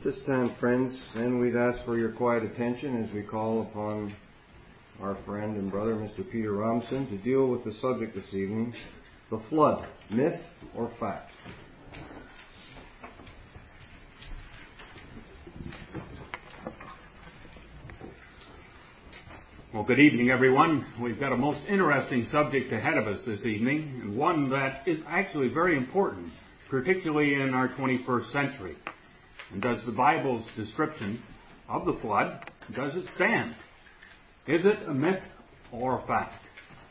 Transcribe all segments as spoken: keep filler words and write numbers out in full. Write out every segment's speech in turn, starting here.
This time, friends, then we'd ask for your quiet attention as we call upon our friend and brother, Mister Peter Robinson, to deal with the subject this evening, the flood, myth or fact. Well, good evening, everyone. We've got a most interesting subject ahead of us this evening, and one that is actually very important, particularly in our twenty-first century. And does the Bible's description of the flood, does it stand? Is it a myth or a fact?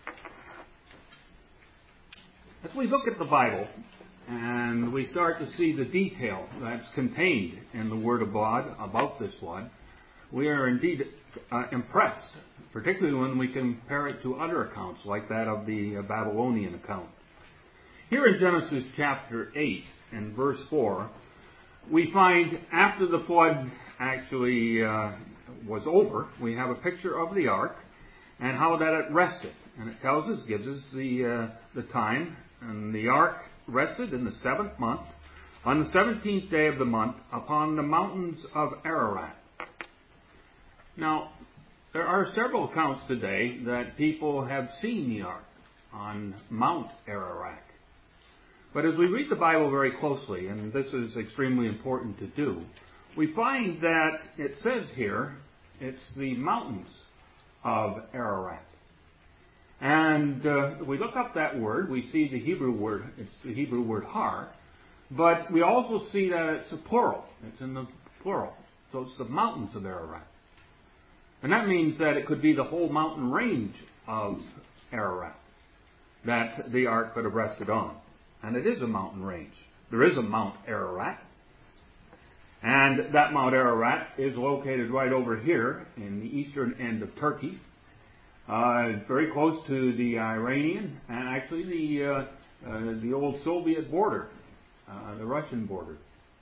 As we look at the Bible and we start to see the detail that's contained in the Word of God about this flood, we are indeed uh, impressed, particularly when we compare it to other accounts like that of the uh, Babylonian account. Here in Genesis chapter eight and verse four, we find after the flood actually uh, was over, we have a picture of the ark and how that it rested. And it tells us, gives us the, uh, the time. And the ark rested in the seventh month, on the seventeenth day of the month, upon the mountains of Ararat. Now, there are several accounts today that people have seen the ark on Mount Ararat. But as we read the Bible very closely, and this is extremely important to do, we find that it says here, it's the mountains of Ararat. And uh, we look up that word, we see the Hebrew word, it's the Hebrew word har, but we also see that it's a plural. It's in the plural. So it's the mountains of Ararat. And that means that it could be the whole mountain range of Ararat that the ark could have rested on. And it is a mountain range. There is a Mount Ararat. And that Mount Ararat is located right over here in the eastern end of Turkey. Uh, very close to the Iranian and actually the, uh, uh, the old Soviet border, uh, the Russian border.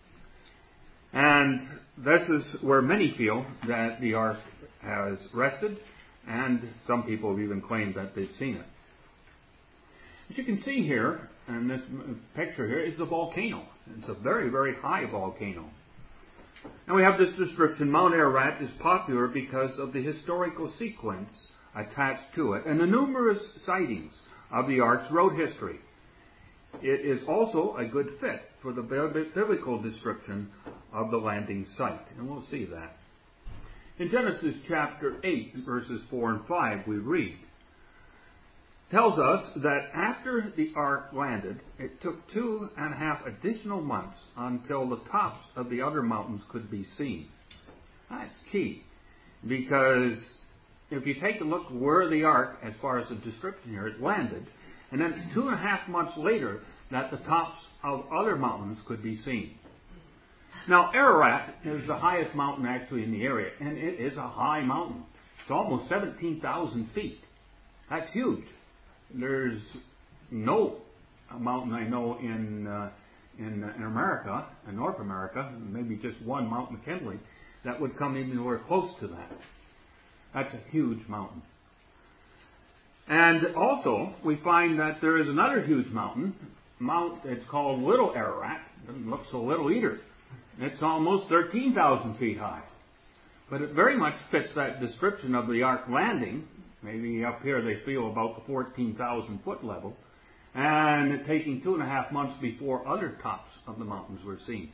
And this is where many feel that the ark has rested, and some people have even claimed that they've seen it. As you can see here, in this picture here, it's a volcano. It's a very, very high volcano. And we have this description, Mount Ararat is popular because of the historical sequence attached to it and the numerous sightings of the ark throughout history. It is also a good fit for the biblical description of the landing site, and we'll see that. In Genesis chapter eight, verses four and five, we read, tells us that after the ark landed, it took two and a half additional months until the tops of the other mountains could be seen. That's key, because if you take a look where the ark, as far as the description here, it landed, and then it's two and a half months later that the tops of other mountains could be seen. Now, Ararat is the highest mountain actually in the area, and it is a high mountain. It's almost seventeen thousand feet. That's huge. There's no mountain I know in, uh, in in America, in North America, maybe just one, Mount McKinley, that would come anywhere close to that. That's a huge mountain. And also, we find that there is another huge mountain, Mount, it's called Little Ararat. Doesn't look so little either. It's almost thirteen thousand feet high. But it very much fits that description of the ark landing. Maybe up here they feel about the fourteen thousand foot level, and it taking two and a half months before other tops of the mountains were seen.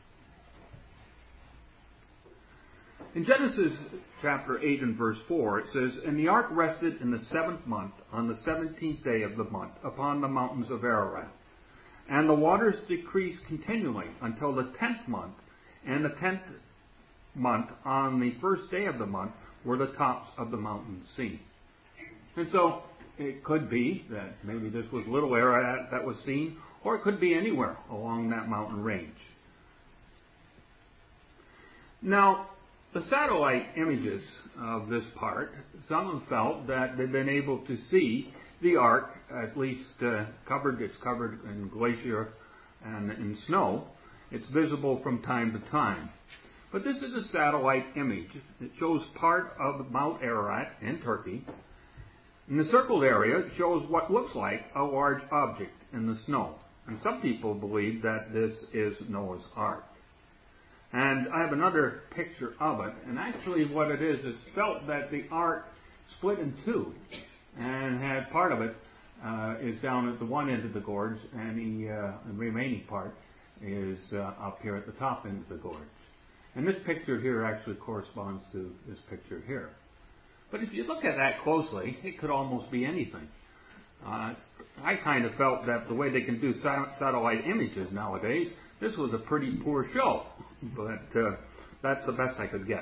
In Genesis chapter eight and verse four, it says, and the ark rested in the seventh month, on the seventeenth day of the month, upon the mountains of Ararat. And the waters decreased continually until the tenth month, and the tenth month, on the first day of the month, were the tops of the mountains seen. And so it could be that maybe this was Little Ararat that was seen, or it could be anywhere along that mountain range. Now, the satellite images of this part, some have felt that they've been able to see the ark, at least uh, covered, it's covered in glacier and in snow. It's visible from time to time. But this is a satellite image. It shows part of Mount Ararat in Turkey. In the circled area, it shows what looks like a large object in the snow. And some people believe that this is Noah's Ark. And I have another picture of it. And actually what it is, it's felt that the ark split in two and had part of it uh, is down at the one end of the gorge, and the, uh, the remaining part is uh, up here at the top end of the gorge. And this picture here actually corresponds to this picture here. But if you look at that closely, it could almost be anything. Uh, I kind of felt that the way they can do satellite images nowadays, this was a pretty poor show. But uh, that's the best I could get.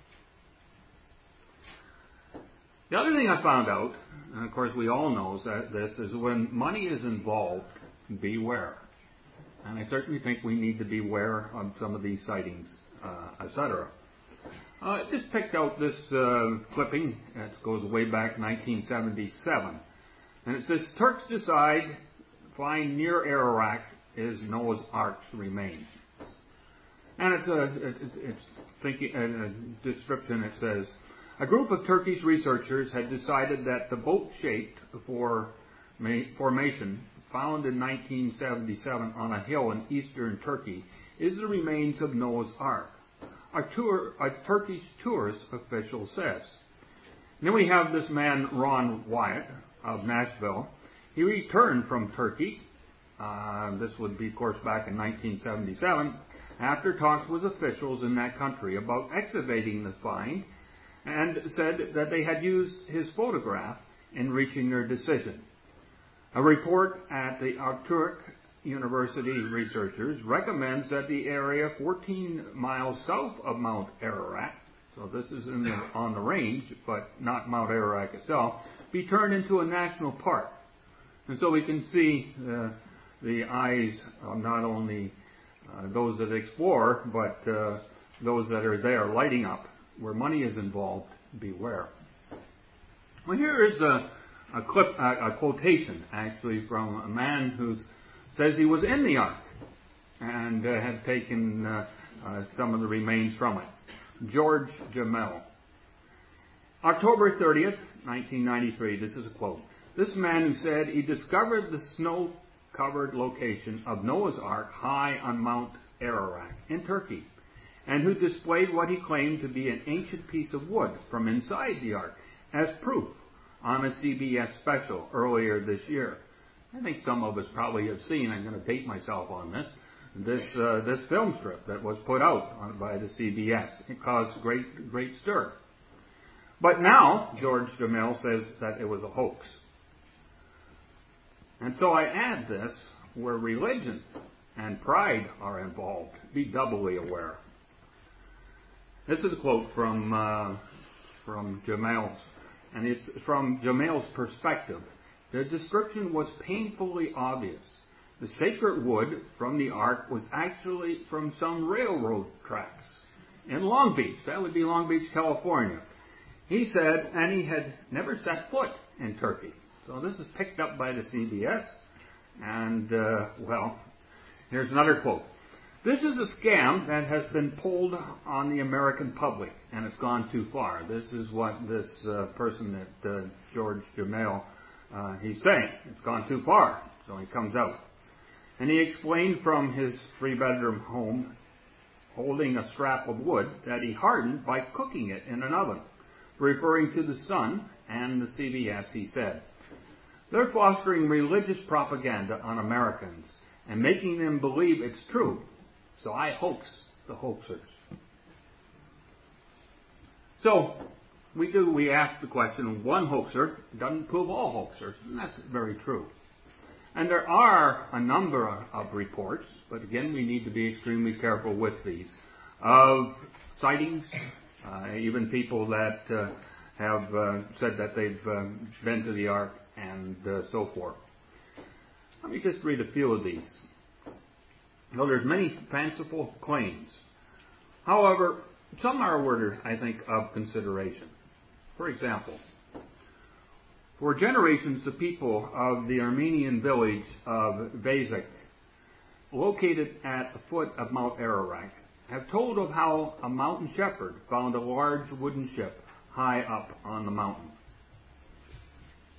The other thing I found out, and of course we all know that this, is when money is involved, beware. And I certainly think we need to beware on some of these sightings, uh, et cetera. Uh, I just picked out this uh, clipping. It goes way back nineteen seventy-seven. And it says, Turks decide find near Ararat is Noah's Ark's remains. And it's a, it, it's thinking, a, a description. It says, a group of Turkish researchers had decided that the boat-shaped for, formation found in nineteen seventy-seven on a hill in eastern Turkey is the remains of Noah's Ark. A, tour, a Turkish tourist official says. And then we have this man, Ron Wyatt, of Nashville. He returned from Turkey. Uh, this would be, of course, back in nineteen seventy-seven, after talks with officials in that country about excavating the find, and said that they had used his photograph in reaching their decision. A report at the Atatürk University researchers recommends that the area fourteen miles south of Mount Ararat, so this is in the, on the range, but not Mount Ararat itself, be turned into a national park. And so we can see uh, the eyes of not only uh, those that explore, but uh, those that are there lighting up. Where money is involved, beware. Well, here is a, a clip, a, a quotation actually from a man who says he was in the ark and uh, had taken uh, uh, some of the remains from it. George Jamel. October thirtieth, nineteen ninety-three. This is a quote. This man who said he discovered the snow-covered location of Noah's Ark high on Mount Ararat in Turkey, and who displayed what he claimed to be an ancient piece of wood from inside the ark as proof on a C B S special earlier this year. I think some of us probably have seen, I'm going to date myself on this, this uh, this film strip that was put out on, by the C B S. It caused great, great stir. But now, George Jamel says that it was a hoax. And so I add this, where religion and pride are involved, be doubly aware. This is a quote from uh, from Jamel's, and it's from Jamel's perspective. The description was painfully obvious. The sacred wood from the ark was actually from some railroad tracks in Long Beach. That would be Long Beach, California. He said, and he had never set foot in Turkey. So this is picked up by the C B S, and uh, well, here's another quote. This is a scam that has been pulled on the American public, and it's gone too far. This is what this uh, person that uh, George Jamel, uh, he's saying. It's gone too far. So he comes out. And he explained from his three-bedroom home, holding a scrap of wood, that he hardened by cooking it in an oven. Referring to the Sun and the C B S, he said, they're fostering religious propaganda on Americans and making them believe it's true. So I hoax the hoaxers. So we do, we ask the question, one hoaxer doesn't prove all hoaxers, and that's very true. And there are a number of reports, but again, we need to be extremely careful with these, of sightings, uh, even people that uh, have uh, said that they've uh, been to the ark and uh, so forth. Let me just read a few of these. Well, there's many fanciful claims. However, some are worthy, I think, of consideration. For example, for generations, the people of the Armenian village of Vazik, located at the foot of Mount Ararat, have told of how a mountain shepherd found a large wooden ship high up on the mountain.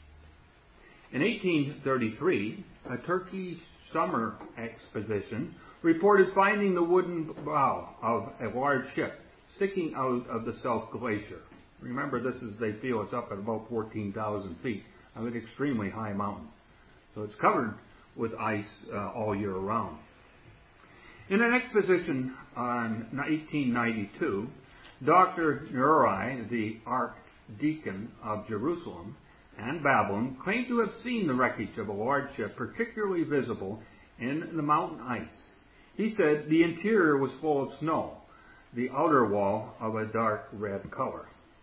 In eighteen thirty-three, a Turkish summer expedition reported finding the wooden bow of a large ship sticking out of the South Glacier. Remember, this is, they feel it's up at about fourteen thousand feet of an extremely high mountain. So it's covered with ice uh, all year round. In an exposition on eighteen ninety-two, Doctor Nuri, the Archdeacon of Jerusalem and Babylon, claimed to have seen the wreckage of a large ship particularly visible in the mountain ice. He said the interior was full of snow, the outer wall of a dark red color.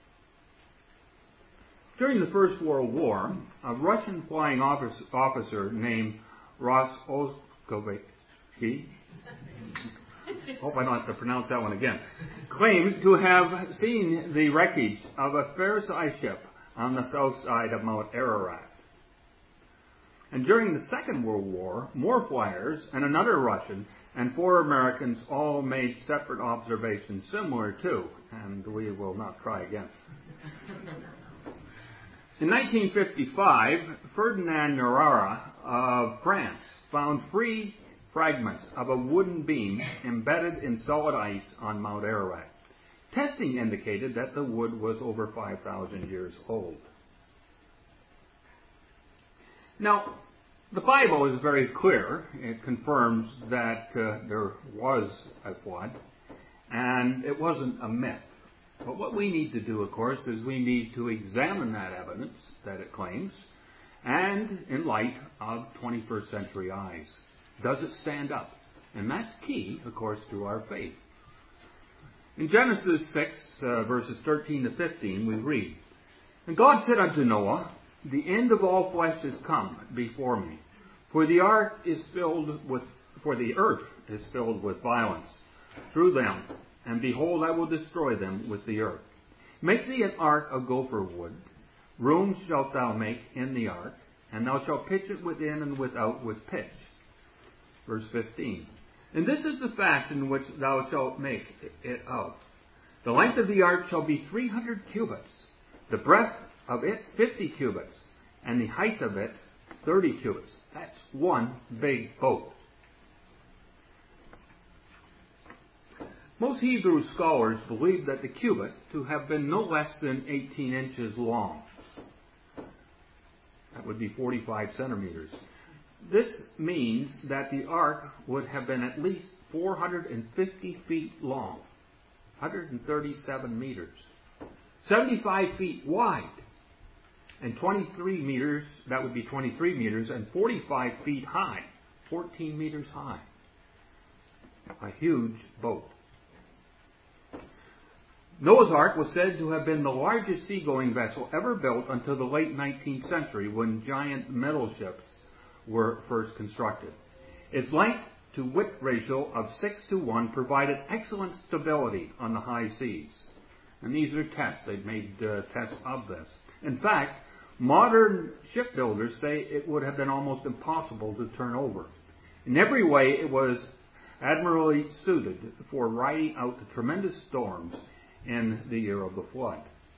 During the First World War, a Russian flying officer named Roskozhkovsky, hope I don't have to pronounce that one again, claimed to have seen the wreckage of a fair-sized ship on the south side of Mount Ararat. And during the Second World War, more flyers and another Russian and four Americans all made separate observations similar to, and we will not try again. In nineteen fifty-five, Ferdinand Nurara of France found three fragments of a wooden beam embedded in solid ice on Mount Ararat. Testing indicated that the wood was over five thousand years old. Now, the Bible is very clear. It confirms that uh, there was a flood, and it wasn't a myth. But what we need to do, of course, is we need to examine that evidence that it claims, and in light of twenty-first century eyes. Does it stand up? And that's key, of course, to our faith. In Genesis six, uh, verses thirteen to fifteen, we read, "And God said unto Noah, The end of all flesh is come before me, for the ark is filled with, for the earth is filled with violence through them, and behold, I will destroy them with the earth. Make thee an ark of gopher wood. Rooms shalt thou make in the ark, and thou shalt pitch it within and without with pitch." Verse fifteen. "And this is the fashion which thou shalt make it of. The length of the ark shall be three hundred cubits, the breadth of it fifty cubits, and the height of it thirty cubits." That's one big boat. Most Hebrew scholars believe that the cubit to have been no less than eighteen inches long. That would be forty-five centimeters. This means that the ark would have been at least four hundred fifty feet long, one hundred thirty-seven meters, seventy-five feet wide, and twenty-three meters, that would be twenty-three meters, and forty-five feet high, fourteen meters high. A huge boat. Noah's Ark was said to have been the largest seagoing vessel ever built until the late nineteenth century, when giant metal ships were first constructed. Its length to width ratio of six to one provided excellent stability on the high seas. And these are tests. They've made uh, tests of this. In fact, modern shipbuilders say it would have been almost impossible to turn over. In every way, it was admirably suited for riding out the tremendous storms in the year of the flood.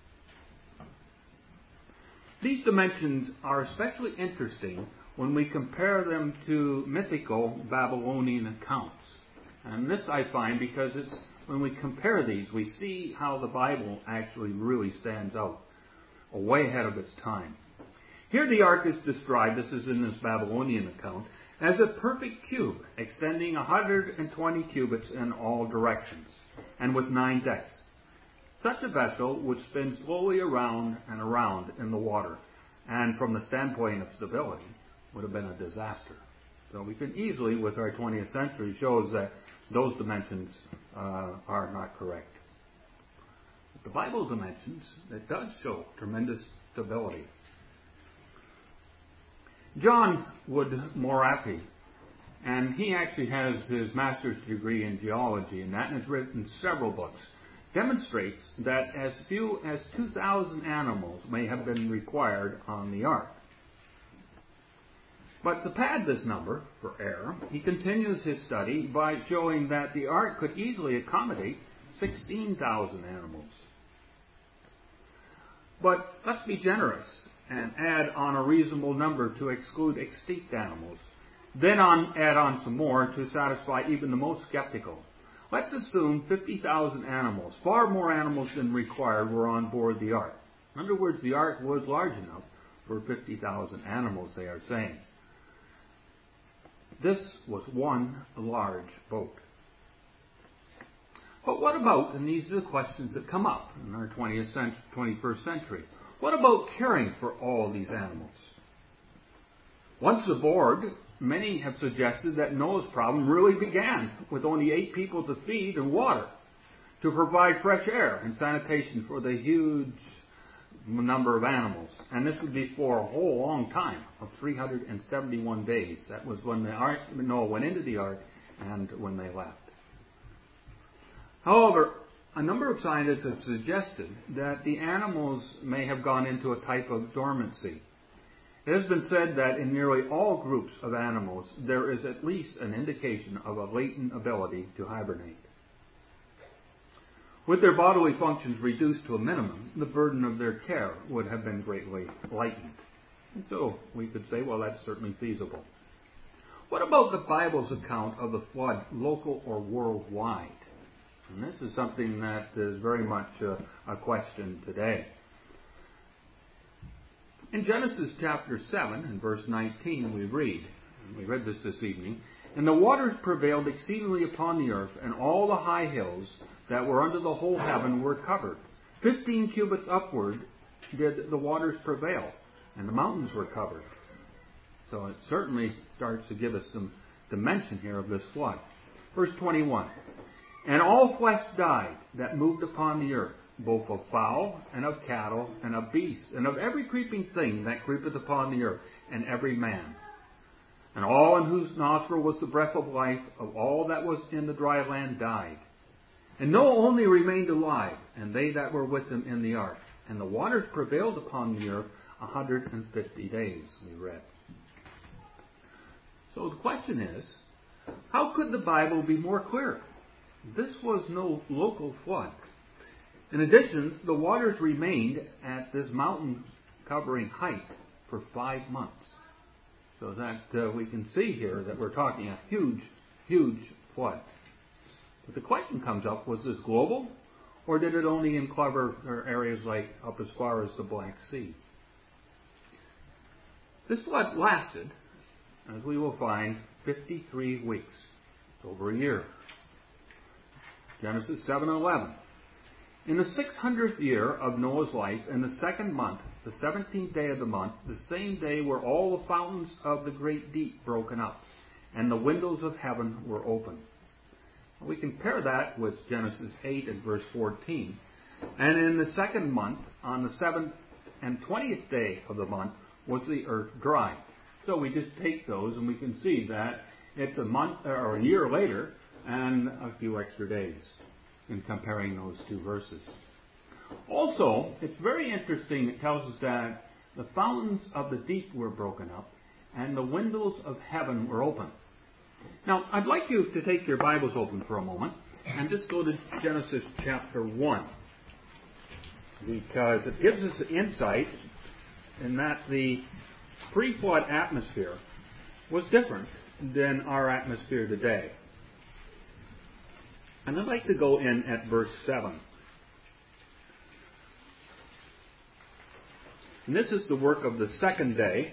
These dimensions are especially interesting when we compare them to mythical Babylonian accounts. And this I find because it's when we compare these, we see how the Bible actually really stands out, way ahead of its time. Here the ark is described, this is in this Babylonian account, as a perfect cube, extending one hundred twenty cubits in all directions, and with nine decks. Such a vessel would spin slowly around and around in the water, and from the standpoint of stability, would have been a disaster. So we can easily, with our twentieth century, shows that those dimensions uh, are not correct. But the Bible dimensions, it does show tremendous stability. John Wood Morathi, and he actually has his master's degree in geology, and that and has written several books, demonstrates that as few as two thousand animals may have been required on the ark. But to pad this number for error, he continues his study by showing that the ark could easily accommodate sixteen thousand animals. But let's be generous and add on a reasonable number to exclude extinct animals, Then on, add on some more to satisfy even the most skeptical. Let's assume fifty thousand animals, far more animals than required, were on board the ark. In other words, the ark was large enough for fifty thousand animals, they are saying. This was one large boat. But what about, and these are the questions that come up in our twentieth century, twenty-first century, what about caring for all these animals? Once aboard, many have suggested that Noah's problem really began with only eight people to feed and water, to provide fresh air and sanitation for the huge number of animals. And this would be for a whole long time of three hundred seventy-one days. That was when the ark, Noah went into the ark and when they left. However, a number of scientists have suggested that the animals may have gone into a type of dormancy. It has been said that in nearly all groups of animals, there is at least an indication of a latent ability to hibernate. With their bodily functions reduced to a minimum, the burden of their care would have been greatly lightened. And so we could say, well, that's certainly feasible. What about the Bible's account of the flood, local or worldwide? And this is something that is very much a, a question today. In Genesis chapter seven and verse nineteen we read, and we read this this evening, "And the waters prevailed exceedingly upon the earth, and all the high hills that were under the whole heaven were covered. Fifteen cubits upward did the waters prevail, and the mountains were covered." So it certainly starts to give us some dimension here of this flood. Verse twenty-one, "And all flesh died that moved upon the earth, both of fowl, and of cattle, and of beasts, and of every creeping thing that creepeth upon the earth, and every man. And all in whose nostril was the breath of life, of all that was in the dry land, died. And Noah only remained alive, and they that were with him in the ark. And the waters prevailed upon the earth a hundred and fifty days," we read. So the question is, how could the Bible be more clear? This was no local flood. In addition, the waters remained at this mountain-covering height for five months. So that uh, we can see here that we're talking a huge, huge flood. But the question comes up, was this global, or did it only cover areas like up as far as the Black Sea? This flood lasted, as we will find, fifty-three weeks. It's over a year. Genesis seven eleven. "In the six hundredth year of Noah's life, in the second month, the seventeenth day of the month, the same day were all the fountains of the great deep broken up, and the windows of heaven were opened." We compare that with Genesis eight and verse fourteen. "And in the second month, on the seventh and twentieth day of the month, was the earth dry." So we just take those and we can see that it's a month or a year later and a few extra days in comparing those two verses. Also, it's very interesting. It tells us that the fountains of the deep were broken up and the windows of heaven were open. Now, I'd like you to take your Bibles open for a moment and just go to Genesis chapter one, because it gives us insight in that the pre-flood atmosphere was different than our atmosphere today. And I'd like to go in at verse seven. And this is the work of the second day.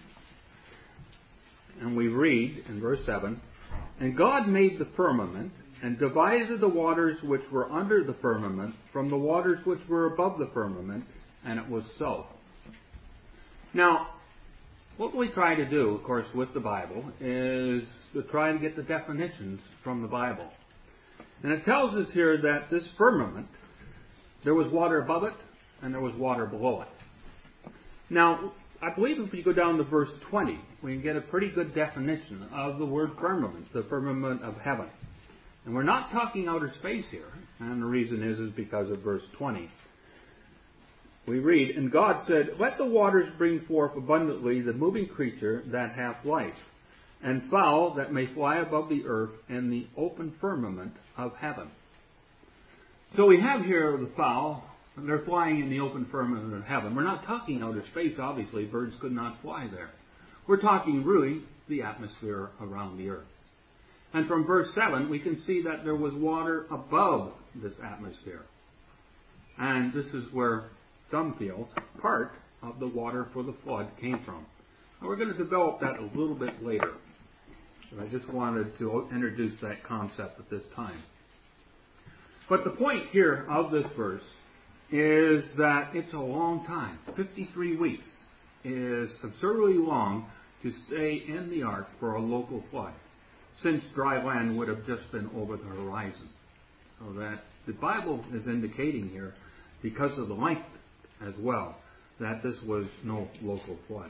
And we read in verse seven, "And God made the firmament, and divided the waters which were under the firmament from the waters which were above the firmament, and it was so." Now, what we try to do, of course, with the Bible, is to try to get the definitions from the Bible. And it tells us here that this firmament, there was water above it, and there was water below it. Now, I believe if we go down to verse twenty, we can get a pretty good definition of the word firmament, the firmament of heaven. And we're not talking outer space here, and the reason is, is because of verse twenty. We read, "And God said, Let the waters bring forth abundantly the moving creature that hath life, and fowl that may fly above the earth, and the open firmament of heaven." So we have here the fowl, and they're flying in the open firmament of heaven. We're not talking outer space, obviously. Birds could not fly there. We're talking really the atmosphere around the earth. And from verse seven, we can see that there was water above this atmosphere. And this is where some feel part of the water for the flood came from. And we're going to develop that a little bit later. But I just wanted to introduce that concept at this time. But the point here of this verse is that it's a long time. fifty-three weeks is absurdly long to stay in the ark for a local flood, since dry land would have just been over the horizon. So that the Bible is indicating here, because of the length as well, that this was no local flood.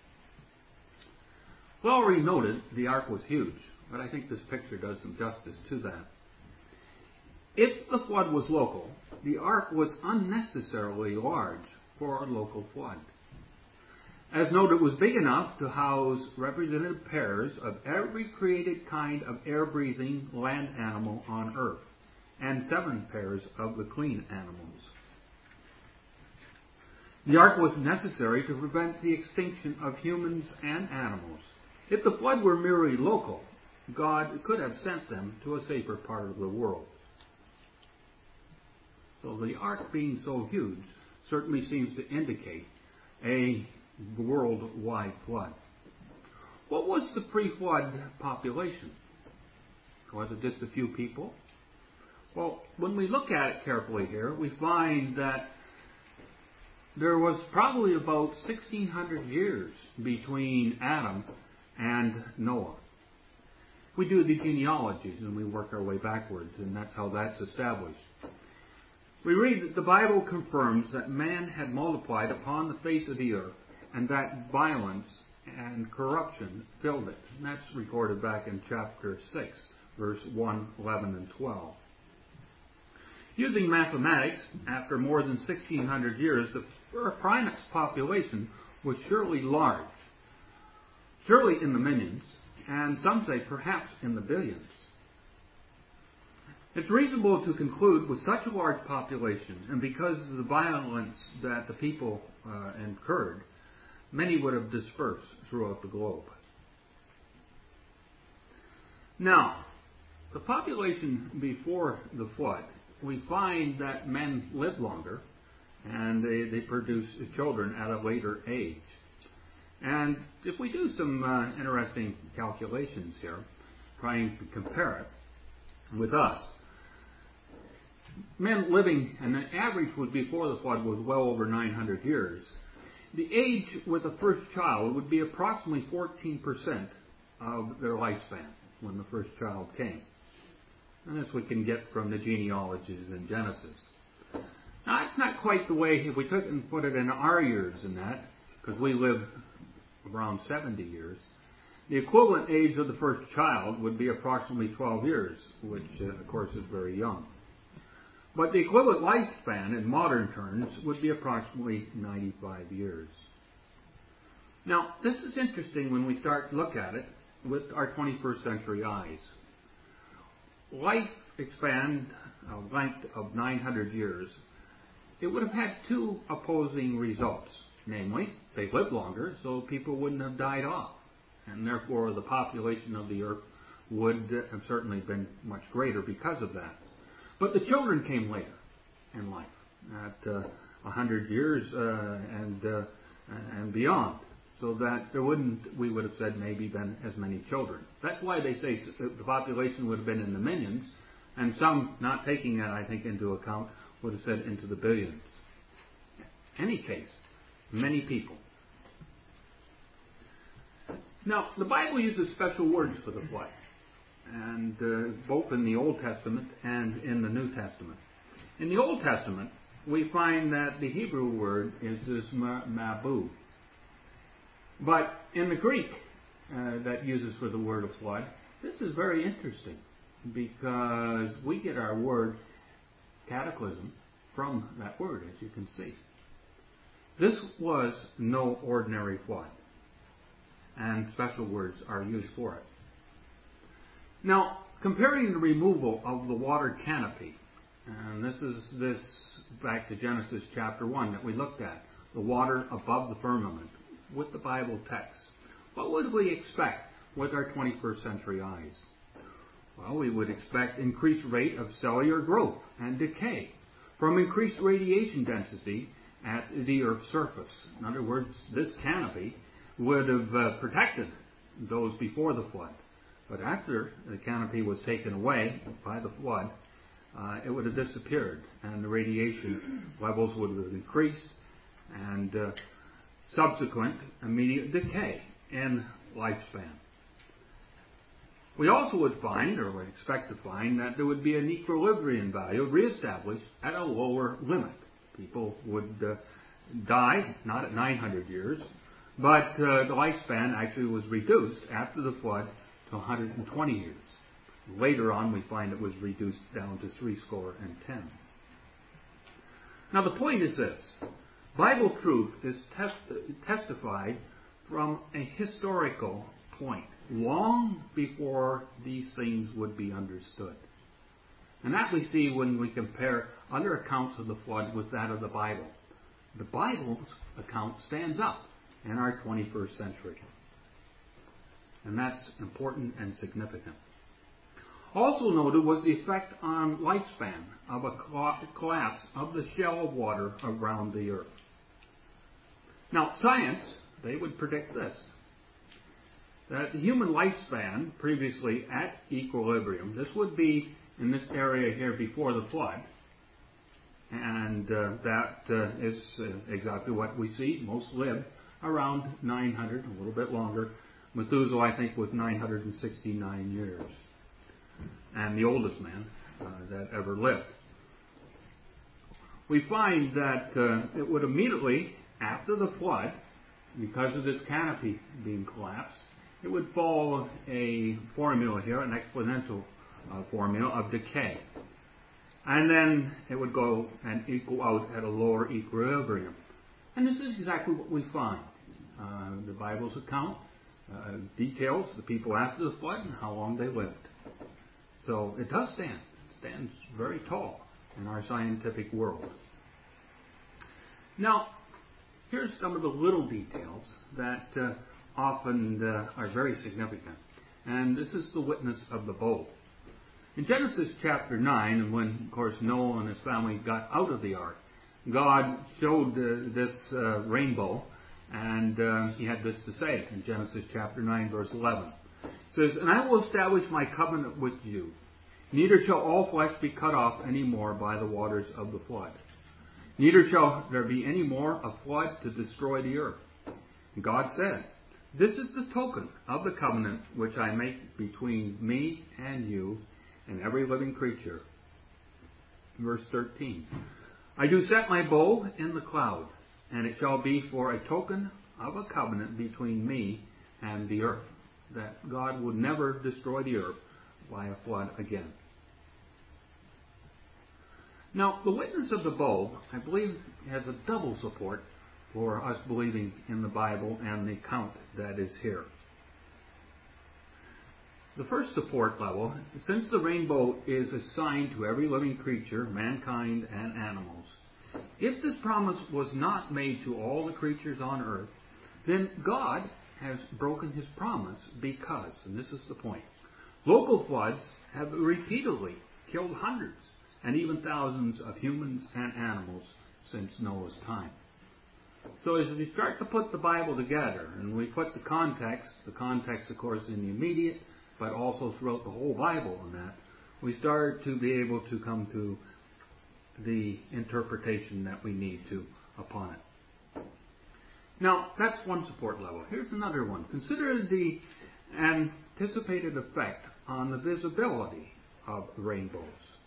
We already noted the ark was huge, but I think this picture does some justice to that. If the flood was local, the ark was unnecessarily large for a local flood. As noted, it was big enough to house representative pairs of every created kind of air-breathing land animal on earth, and seven pairs of the clean animals. The ark was necessary to prevent the extinction of humans and animals. If the flood were merely local, God could have sent them to a safer part of the world. So the ark being so huge certainly seems to indicate a worldwide flood. What was the pre-flood population? Was it just a few people? Well, when we look at it carefully here, we find that there was probably about sixteen hundred years between Adam and Noah. We do the genealogies and we work our way backwards, and that's how that's established. We read that the Bible confirms that man had multiplied upon the face of the earth, and that violence and corruption filled it. And that's recorded back in chapter six, verse one, eleven, and twelve. Using mathematics, after more than sixteen hundred years, the Primax population was surely large, surely in the millions, and some say perhaps in the billions. It's reasonable to conclude with such a large population, and because of the violence that the people uh, incurred, many would have dispersed throughout the globe. Now, the population before the flood, we find that men lived longer, and they, they produce children at a later age. And if we do some uh, interesting calculations here, trying to compare it with us, men living, and the average was before the flood was well over nine hundred years. The age with the first child would be approximately fourteen percent of their lifespan when the first child came. And this we can get from the genealogies in Genesis. Now, it's not quite the way, if we took and put it in our years in that, because we live around seventy years, the equivalent age of the first child would be approximately twelve years, which, uh, of course, is very young. But the equivalent lifespan in modern terms would be approximately ninety-five years. Now, this is interesting when we start to look at it with our twenty-first century eyes. Life expand a length of nine hundred years. It would have had two opposing results. Namely, they lived longer, so people wouldn't have died off. And therefore, the population of the earth would have certainly been much greater because of that. But the children came later in life, at uh, one hundred years uh, and uh, and beyond, so that there wouldn't, we would have said, maybe been as many children. That's why they say the population would have been in the millions, and some, not taking that, I think, into account, would have said into the billions. In any case, many people. Now, the Bible uses special words for the flood, and uh, both in the Old Testament and in the New Testament. In the Old Testament, we find that the Hebrew word is this mabu. But in the Greek uh, that uses for the word of flood, this is very interesting, because we get our word cataclysm from that word, as you can see. This was no ordinary flood, and special words are used for it. Now, comparing the removal of the water canopy, and this is this back to Genesis chapter one that we looked at, the water above the firmament, with the Bible text. What would we expect with our twenty-first century eyes? Well, we would expect increased rate of cellular growth and decay from increased radiation density at the Earth's surface. In other words, this canopy would have uh, protected those before the flood. But after the canopy was taken away by the flood, uh, it would have disappeared, and the radiation levels would have increased, and uh, subsequent immediate decay in lifespan. We also would find, or would expect to find, that there would be an equilibrium value reestablished at a lower limit. People would uh, die, not at nine hundred years, but uh, the lifespan actually was reduced after the flood to one hundred twenty years. Later on, we find it was reduced down to three score and ten. Now, the point is this. Bible truth is tes- testified from a historical point, long before these things would be understood. And that we see when we compare other accounts of the flood with that of the Bible. The Bible's account stands up in our twenty-first century. And that's important and significant. Also noted was the effect on lifespan of a collapse of the shell of water around the earth. Now, science, they would predict this, that the human lifespan previously at equilibrium, this would be in this area here before the flood, and uh, that uh, is uh, exactly what we see. Most live around nine hundred, a little bit longer. Methuselah, I think, was nine hundred sixty-nine years, and the oldest man uh, that ever lived. We find that uh, it would immediately, after the flood, because of this canopy being collapsed, it would follow a formula here, an exponential uh, formula of decay. And then it would go and equal out at a lower equilibrium. And this is exactly what we find. Uh, the Bible's account uh, details the people after the flood and how long they lived. So it does stand. It stands very tall in our scientific world. Now, here's some of the little details that uh, often uh, are very significant. And this is the witness of the bowl. In Genesis chapter nine, and when, of course, Noah and his family got out of the ark, God showed uh, this uh, rainbow, and uh, he had this to say in Genesis chapter nine, verse eleven. It says, "And I will establish my covenant with you. Neither shall all flesh be cut off any more by the waters of the flood. Neither shall there be any more a flood to destroy the earth." And God said, "This is the token of the covenant which I make between me and you and every living creature." Verse thirteen. "I do set my bow in the cloud, and it shall be for a token of a covenant between me and the earth," that God would never destroy the earth by a flood again. Now, the witness of the bow, I believe, has a double support for us believing in the Bible and the account that is here. The first support level, since the rainbow is a sign to every living creature, mankind and animals, if this promise was not made to all the creatures on earth, then God has broken his promise because, and this is the point, local floods have repeatedly killed hundreds and even thousands of humans and animals since Noah's time. So as we start to put the Bible together, and we put the context, the context, of course, in the immediate, but also throughout the whole Bible in that, we start to be able to come to the interpretation that we need to upon it. Now, that's one support level. Here's another one. Consider the anticipated effect on the visibility of rainbows.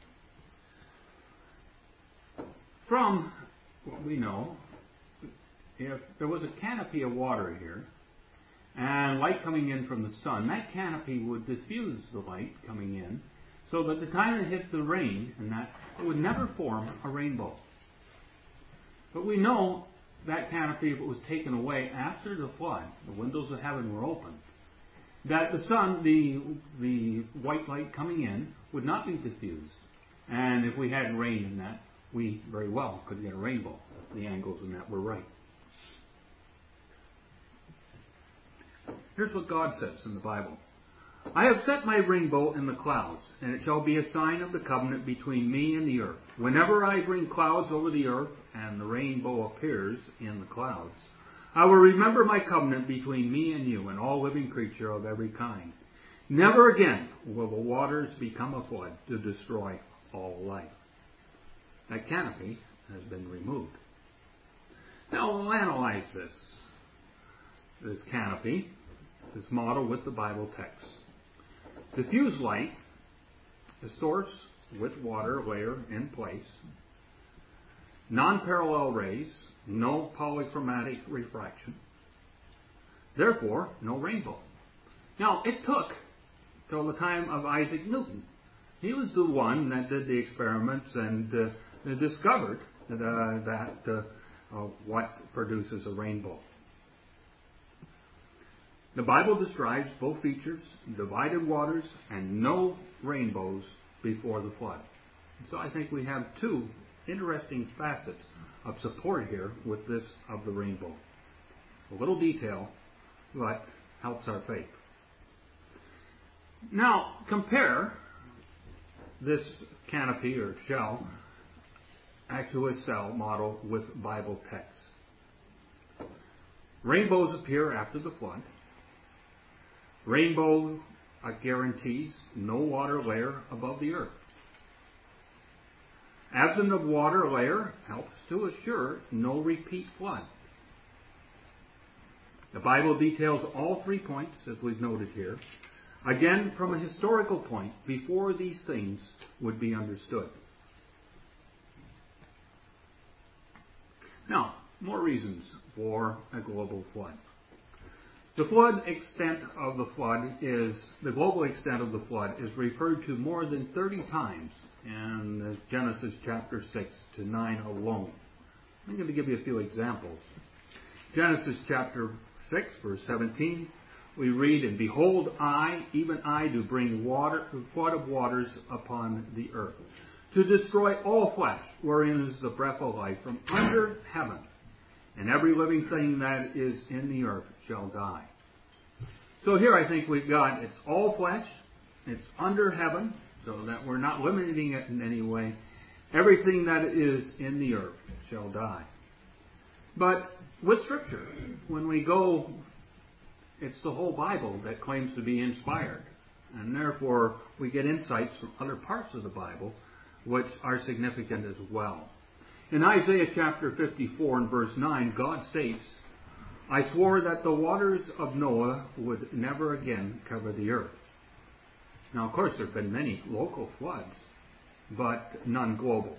From what we know, if there was a canopy of water here, and light coming in from the sun, that canopy would diffuse the light coming in, so that the time it hit the rain, and that it would never form a rainbow. But we know that canopy, if it was taken away after the flood, the windows of heaven were open, that the sun, the the white light coming in, would not be diffused. And if we had rain in that, we very well could get a rainbow. The angles in that were right. Here's what God says in the Bible. I have set my rainbow in the clouds, and it shall be a sign of the covenant between me and the earth. Whenever I bring clouds over the earth, and the rainbow appears in the clouds, I will remember my covenant between me and you and all living creature of every kind. Never again will the waters become a flood to destroy all life. That canopy has been removed. Now we'll analyze this, this canopy, this model with the Bible text. Diffuse light, the source with water layer in place. Non-parallel rays, no polychromatic refraction. Therefore, no rainbow. Now, it took till the time of Isaac Newton. He was the one that did the experiments and uh, discovered that, uh, that uh, uh, what produces a rainbow. The Bible describes both features, divided waters and no rainbows before the flood. So I think we have two interesting facets of support here with this of the rainbow. A little detail, but helps our faith. Now, compare this canopy or shell to a cell model with Bible text. Rainbows appear after the flood. Rainbow uh, guarantees no water layer above the earth. Absence of water layer helps to assure no repeat flood. The Bible details all three points, as we've noted here, again from a historical point before these things would be understood. Now, more reasons for a global flood. The flood extent of the flood is, the global extent of the flood is referred to more than thirty times in Genesis chapter six to nine alone. I'm going to give you a few examples. Genesis chapter six, verse seventeen, we read, And behold, I, even I, do bring water, flood of waters upon the earth, to destroy all flesh, wherein is the breath of life from under heaven. And every living thing that is in the earth shall die. So here I think we've got, it's all flesh, it's under heaven, so that we're not limiting it in any way. Everything that is in the earth shall die. But with Scripture, when we go, it's the whole Bible that claims to be inspired. And therefore, we get insights from other parts of the Bible which are significant as well. In Isaiah chapter fifty-four and verse nine, God states, I swore that the waters of Noah would never again cover the earth. Now, of course, there have been many local floods, but none global.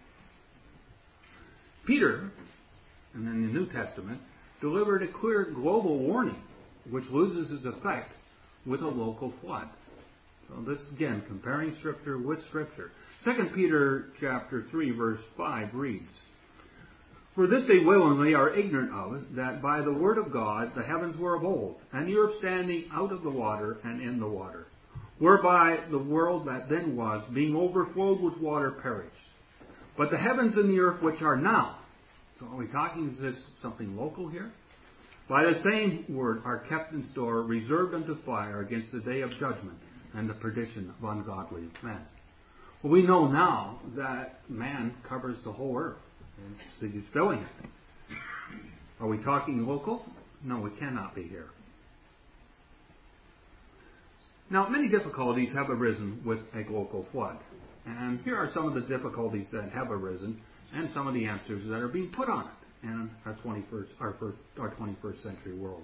Peter, and in the New Testament, delivered a clear global warning, which loses its effect with a local flood. So this, again, comparing Scripture with Scripture. Second Peter chapter three, verse five reads, For this they willingly are ignorant of, that by the word of God the heavens were of old, and the earth standing out of the water and in the water, whereby the world that then was, being overflowed with water, perished. But the heavens and the earth which are now, so are we talking, is this something local here? By the same word are kept in store, reserved unto fire against the day of judgment and the perdition of ungodly men. Well, we know now that man covers the whole earth. And he's filling it. Are we talking local? No, we cannot be here. Now, many difficulties have arisen with a local flood. And here are some of the difficulties that have arisen and some of the answers that are being put on it in our twenty-first, our, first, our twenty-first century world.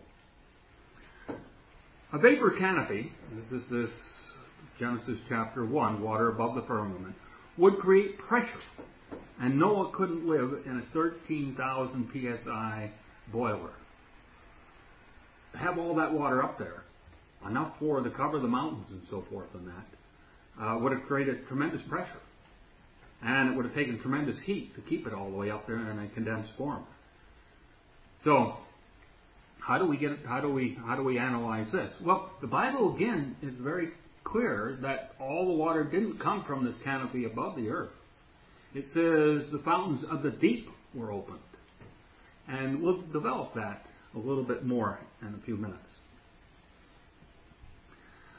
A vapor canopy, this is this Genesis chapter one, water above the firmament, would create pressure. And Noah couldn't live in a thirteen thousand P S I boiler. Have all that water up there, enough for to cover the mountains and so forth and that, uh, would have created tremendous pressure. And it would have taken tremendous heat to keep it all the way up there in a condensed form. So, how do we get? How do we? How do we analyze this? Well, the Bible again is very clear that all the water didn't come from this canopy above the earth. It says the fountains of the deep were opened. And we'll develop that a little bit more in a few minutes.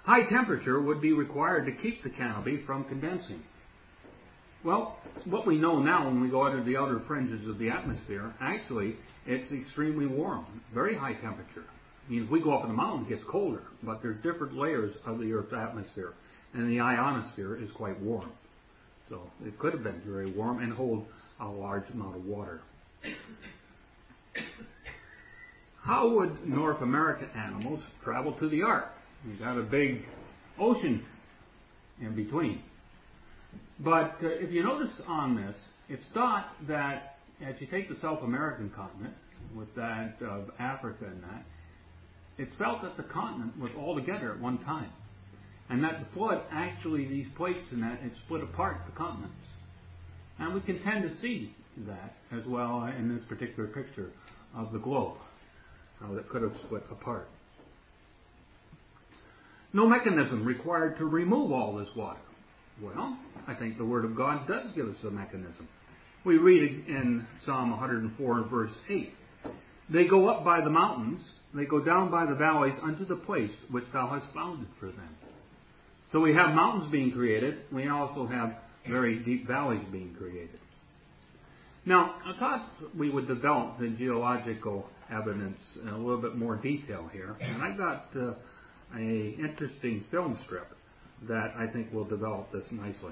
High temperature would be required to keep the canopy from condensing. Well, what we know now when we go out of the outer fringes of the atmosphere, actually, it's extremely warm, very high temperature. I mean, if we go up in the mountains, it gets colder, but there's different layers of the Earth's atmosphere, and the ionosphere is quite warm. So it could have been very warm and hold a large amount of water. How would North American animals travel to the Ark? You've got a big ocean in between. But uh, if you notice on this, it's thought that as you take the South American continent, with that of Africa and that, it's felt that the continent was all together at one time. And that the flood, actually, these plates in that, it split apart the continents. And we can tend to see that as well in this particular picture of the globe, how it could have split apart. No mechanism required to remove all this water. Well, I think the Word of God does give us a mechanism. We read in Psalm one hundred four and verse eight. They go up by the mountains, they go down by the valleys unto the place which thou hast founded for them. So we have mountains being created. We also have very deep valleys being created. Now, I thought we would develop the geological evidence in a little bit more detail here. And I got uh, a interesting film strip that I think will develop this nicely.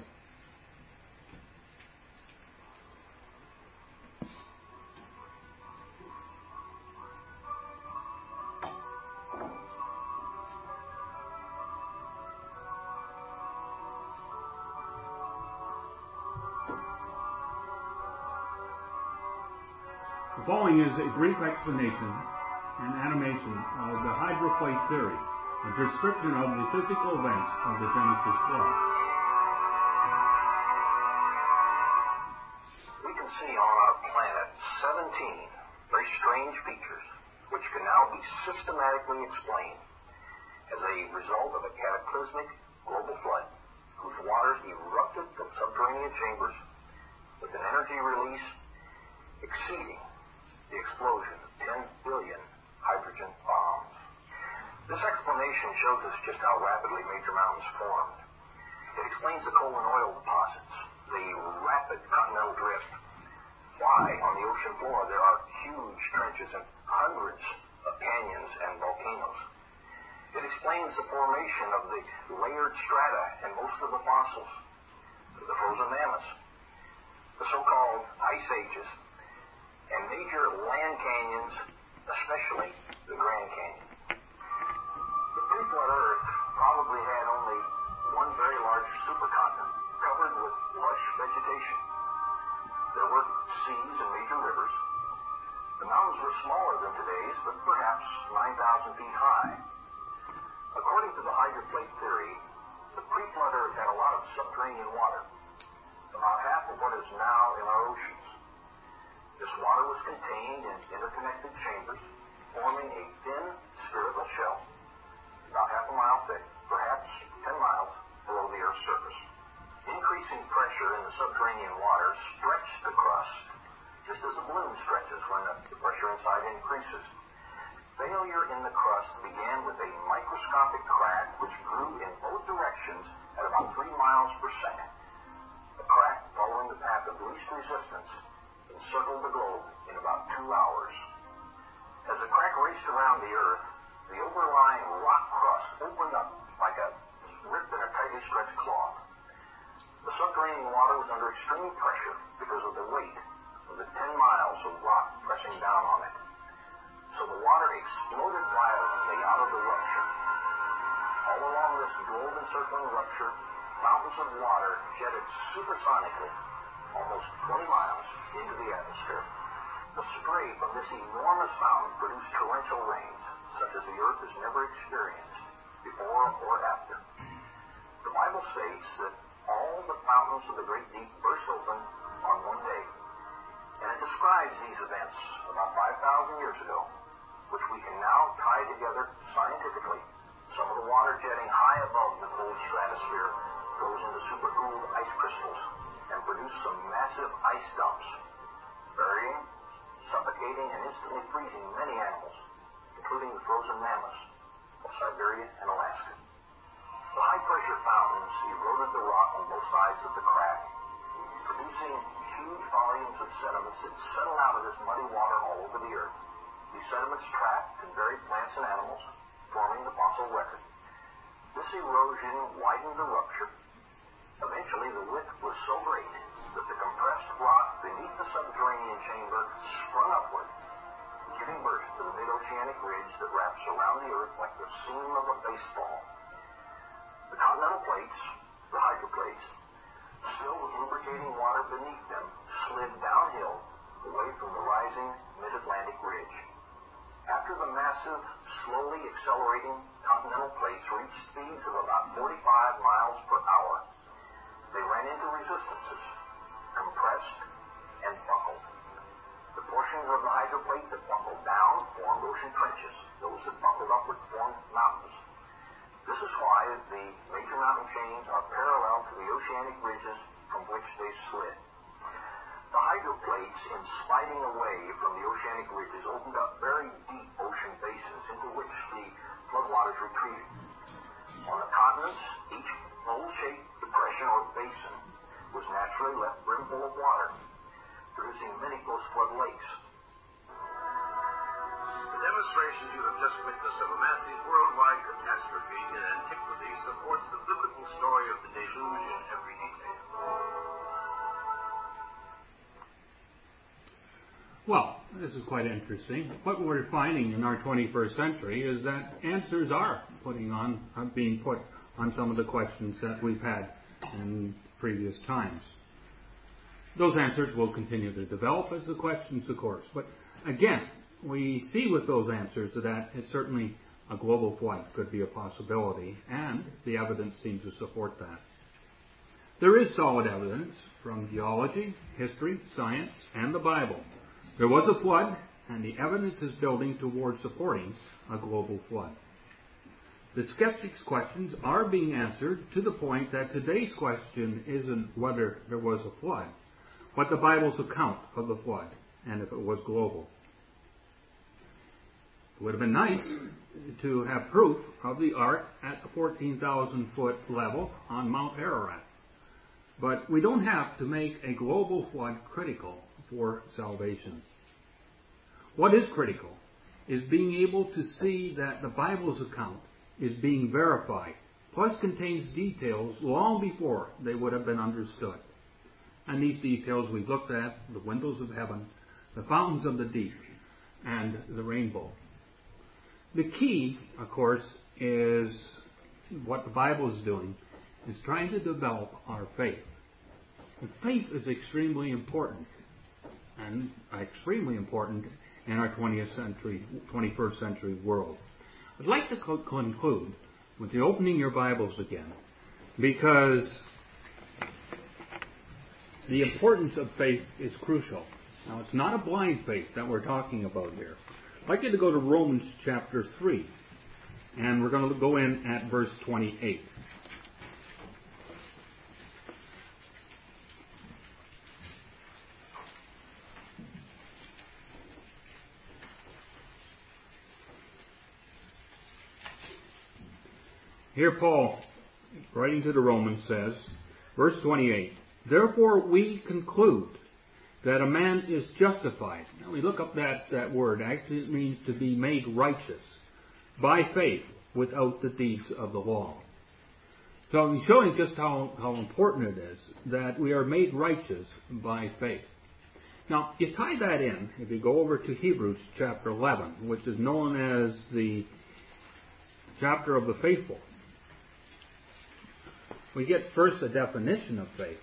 The following is a brief explanation and animation of the hydroplate theory, a description of the physical events of the Genesis flood. We can see on our planet seventeen very strange features which can now be systematically explained as a result of a cataclysmic global flood whose waters erupted from subterranean chambers with an energy release exceeding the explosion of ten billion hydrogen bombs. This explanation shows us just how rapidly major mountains formed. It explains the coal and oil deposits, the rapid continental drift, why on the ocean floor there are huge trenches and hundreds of canyons and volcanoes. It explains the formation of the layered strata in most of the fossils, the frozen mammoths, the so-called ice ages, and major land canyons, especially the Grand Canyon. The pre-flood Earth probably had only one very large supercontinent covered with lush vegetation. There were seas and major rivers. The mountains were smaller than today's, but perhaps nine thousand feet high. According to the hydroplate theory, the pre-flood Earth had a lot of subterranean water, about half of what is now in our oceans. This water was contained in interconnected chambers, forming a thin spherical shell, about half a mile thick, perhaps ten miles below the Earth's surface. Increasing pressure in the subterranean water stretched the crust, just as a balloon stretches when the pressure inside increases. Failure in the crust began with a microscopic crack which grew in both directions at about three miles per second. The crack, following the path of least resistance, encircled the globe in about two hours. As the crack raced around the Earth, the overlying rock crust opened up like a rip in a tightly stretched cloth. The subterranean water was under extreme pressure because of the weight of the ten miles of rock pressing down on it. So the water exploded violently out of the rupture. All along this globe-encircling rupture, mountains of water jetted supersonically almost twenty miles into the atmosphere. The spray from this enormous mountain produced torrential rains, such as the Earth has never experienced before or after. The Bible states that all the fountains of the great deep burst open on one day, and it describes these events about five thousand years ago, which we can now tie together scientifically. Some of the water jetting high above the cold stratosphere goes into supercooled ice crystals and produce some massive ice dumps, burying, suffocating, and instantly freezing many animals, including the frozen mammoths of Siberia and Alaska. The high-pressure fountains eroded the rock on both sides of the crack, producing huge volumes of sediments that settled out of this muddy water all over the earth. These sediments trapped and buried plants and animals, forming the fossil record. This erosion widened the rupture. Eventually, the width was so great that the compressed rock beneath the subterranean chamber sprung upward, giving birth to the mid-oceanic ridge that wraps around the earth like the seam of a baseball. The continental plates, the hydroplates, still with lubricating water beneath them, slid downhill away from the rising mid-Atlantic ridge. After the massive, slowly accelerating continental plates reached speeds of about forty-five miles per hour, they ran into resistances, compressed, and buckled. The portions of the hydroplate that buckled down formed ocean trenches. Those that buckled upward formed mountains. This is why the major mountain chains are parallel to the oceanic ridges from which they slid. The hydroplates, in sliding away from the oceanic ridges, opened up very deep ocean basins into which the floodwaters retreated. On the continents, each bowl-shaped depression or basin was naturally left brimful of water, producing many post-flood lakes. The demonstration you have just witnessed of a massive worldwide catastrophe in antiquity supports the biblical story of the deluge in every detail. Well, this is quite interesting. What we're finding in our twenty-first century is that answers are putting on, uh, being put on some of the questions that we've had in previous times. Those answers will continue to develop as the questions, of course. But again, we see with those answers that it's certainly a global flood could be a possibility, and the evidence seems to support that. There is solid evidence from geology, history, science, and the Bible. There was a flood, and the evidence is building towards supporting a global flood. The skeptics' questions are being answered to the point that today's question isn't whether there was a flood, but the Bible's account of the flood, and if it was global. It would have been nice to have proof of the ark at the fourteen thousand foot level on Mount Ararat. But we don't have to make a global flood critical for salvation. What is critical is being able to see that the Bible's account is being verified, plus contains details long before they would have been understood. And these details we've looked at: the windows of heaven, the fountains of the deep, and the rainbow. The key, of course, is what the Bible is doing, is trying to develop our faith. And faith is extremely important, and extremely important in our twentieth century, twenty-first century world. I'd like to co- conclude with you opening your Bibles again, because the importance of faith is crucial. Now, it's not a blind faith that we're talking about here. I'd like you to go to Romans chapter three, and we're going to go in at verse twenty-eight. Here Paul, writing to the Romans, says, verse twenty-eight, "Therefore we conclude that a man is justified." Now we look up that, that word. Actually it means to be made righteous by faith without the deeds of the law. So I'm showing just how, how important it is that we are made righteous by faith. Now you tie that in, if you go over to Hebrews chapter eleven, which is known as the chapter of the faithful. We get first a definition of faith.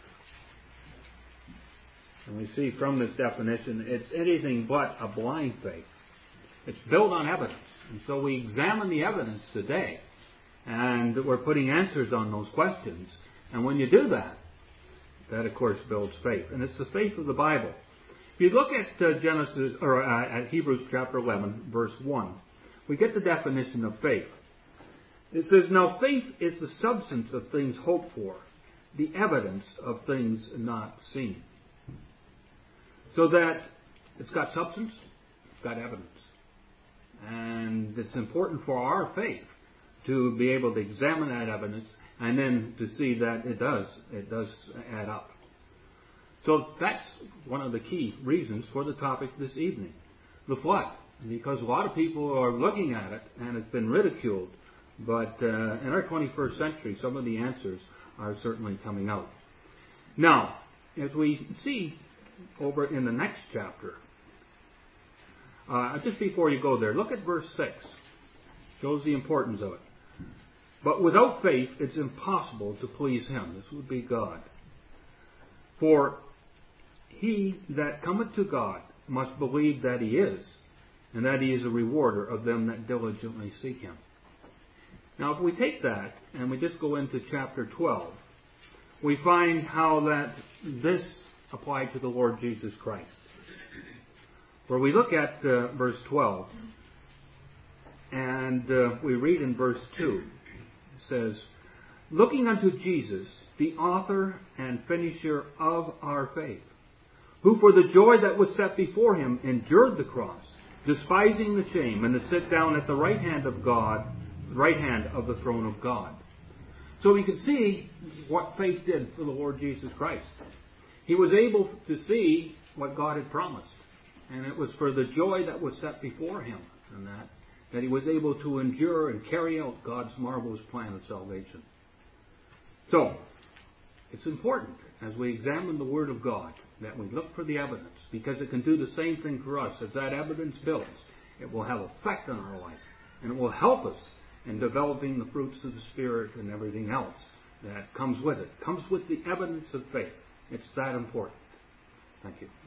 And we see from this definition, it's anything but a blind faith. It's built on evidence. And so we examine the evidence today. And we're putting answers on those questions. And when you do that, that of course builds faith. And it's the faith of the Bible. If you look at uh, Genesis, or uh, at Hebrews chapter eleven, verse one, we get the definition of faith. It says, "Now faith is the substance of things hoped for, the evidence of things not seen." So that it's got substance, it's got evidence. And it's important for our faith to be able to examine that evidence and then to see that it does, it does add up. So that's one of the key reasons for the topic this evening, the flood, because a lot of people are looking at it and it's been ridiculed, but uh, in our twenty-first century, some of the answers are certainly coming out. Now, as we see over in the next chapter, uh, just before you go there, look at verse six. Shows the importance of it. But without faith, it's impossible to please Him. This would be God. For he that cometh to God must believe that He is, and that He is a rewarder of them that diligently seek Him. Now, if we take that and we just go into chapter twelve, we find how that this applied to the Lord Jesus Christ. Where we look at uh, verse twelve, and uh, we read in verse two, it says, looking unto Jesus, the author and finisher of our faith, who for the joy that was set before Him endured the cross, despising the shame, and to sit down at the right hand of God, the right hand of the throne of God. So we can see what faith did for the Lord Jesus Christ. He was able to see what God had promised. And it was for the joy that was set before Him, and that, that He was able to endure and carry out God's marvelous plan of salvation. So, it's important as we examine the Word of God that we look for the evidence, because it can do the same thing for us. As that evidence builds, it will have effect on our life, and it will help us in developing the fruits of the Spirit and everything else that comes with it. It comes with the evidence of faith. It's that important. Thank you.